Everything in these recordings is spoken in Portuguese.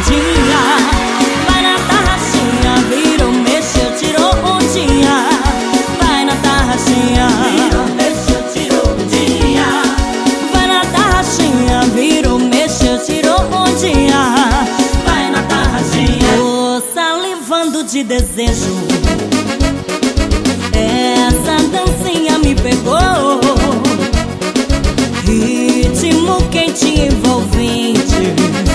ondinha. Vai na tarraxinha, virou, mexeu, tirou ondinha. Vai na tarraxinha, virou, mexeu, tirou ondinha. Vai na tarraxinha, virou, mexeu, tirou ondinha. Vai na tarraxinha. Tô salivando de desejo, essa dancinha me pegou. Ritmo quente e envolvente,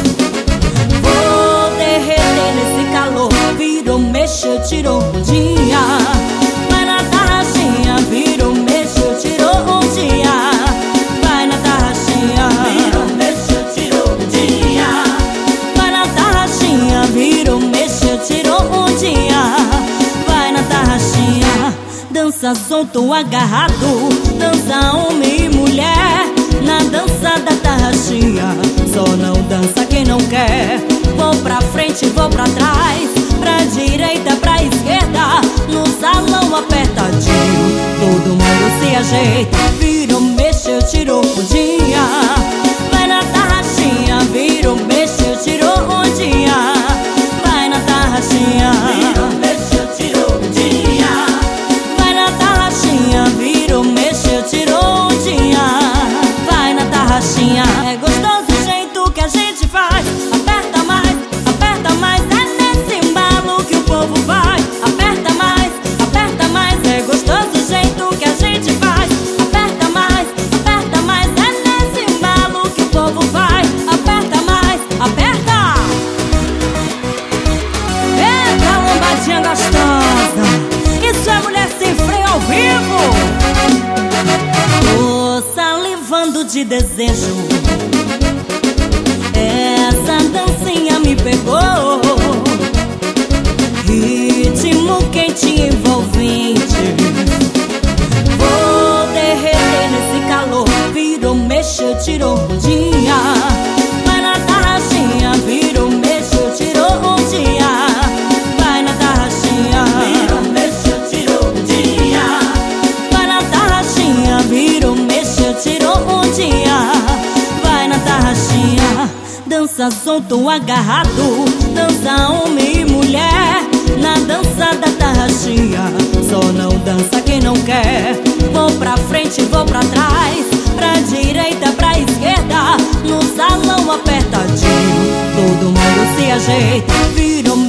vou derreter nesse calor. Virou, mexeu, tirou ondinha. Vai na tarraxinha, virou, mexeu, tirou ondinha. Vai na tarraxinha, virou, mexeu, tirou ondinha. Vai na tarraxinha, virou, mexeu, tirou ondinha. Vai na tarraxinha. Dança solto ou agarrado, dança homem e mulher. Na dança da tarraxinha, só não dança quem não quer. Vou pra frente, vou pra trás, pra direita, pra esquerda. No salão apertadinho, todo mundo se ajeita. Virou, mexeu, tirou ondinha. Vai na tarraxinha, virou, mexeu, tirou ondinha. Vai na tarraxinha, virou, mexeu, tirou ondinha. Vai na tarraxinha, virou, mexeu, tirou ondinha. Vai na tarraxinha. É gostoso o jeito que a gente faz. Aperta mais, é nesse embalo que o povo vai. Aperta mais, é gostoso o jeito que a gente faz. Aperta mais, é nesse embalo que o povo vai. Aperta mais, aperta. Eita, lombadinha gostosa, isso é mulher sem freio ao vivo. Tô salivando de desejo, essa dancinha me pegou. Ritmo quente e envolvente, vou derreter nesse calor. Virou, mexeu, tirou ondinha. Vai na tarraxinha, virou, mexeu, tirou ondinha. Vai na tarraxinha, virou, mexeu, tirou ondinha. Vai na tarraxinha, virou, mexeu, tirou ondinha. Vai na tarraxinha. Dança solto ou agarrado, dança homem e mulher. Na dança da tarraxinha, só não dança quem não quer. Vou pra frente, vou pra trás, pra direita, pra esquerda. No salão apertadinho, todo mundo se ajeita. Virou,